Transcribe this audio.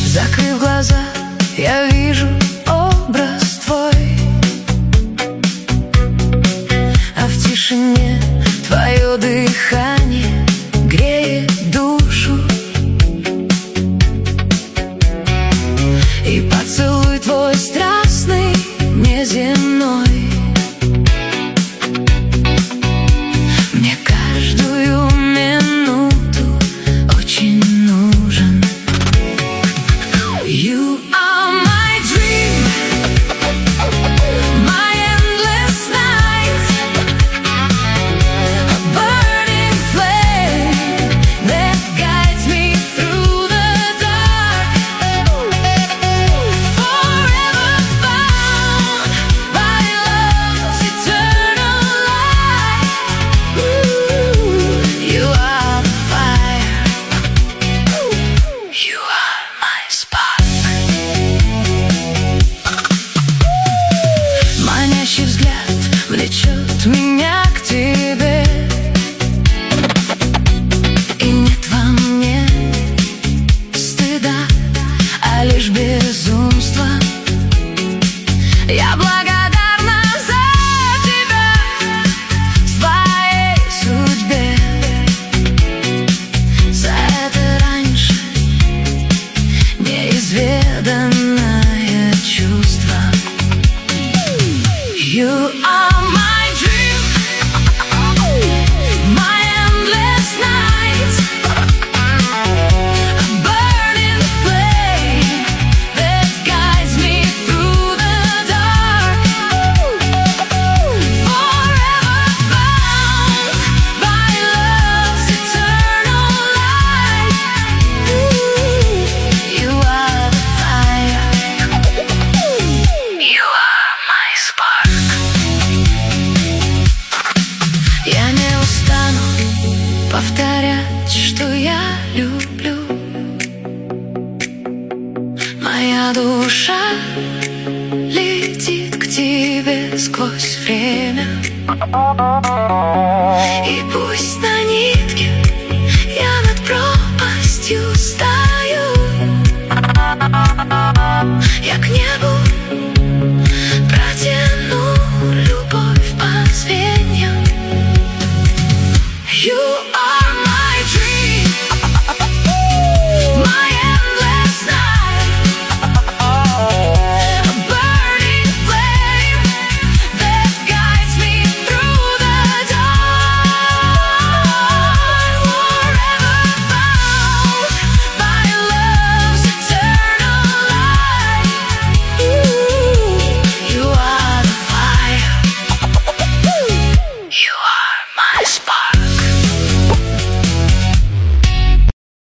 Закрыв глаза, я вижу образ твой, а в тишине твое дыхание греет душу. И поцелуй твой страстный, неземной мне каждую минуту очень нужен. You are my dream, my endless night, a burning flame that guides me through the dark. Forever bound by love's eternal light. Ooh, you are the fire, you are my spark. Манящий взгляд влечет меня к тебе, и нет во мне стыда, а лишь безумство. Я благодарна за тебя в твоей судьбе, за это раньше неизведанное чувство. You are my dream, my endless night, a burning flame that guides me through the dark. Forever bound by love's eternal light. Ooh, you are the fire, you are my spark. Я не устану повторять, что я люблю. Моя душа летит к тебе сквозь время, и пусть на нитке я над пропастью стою.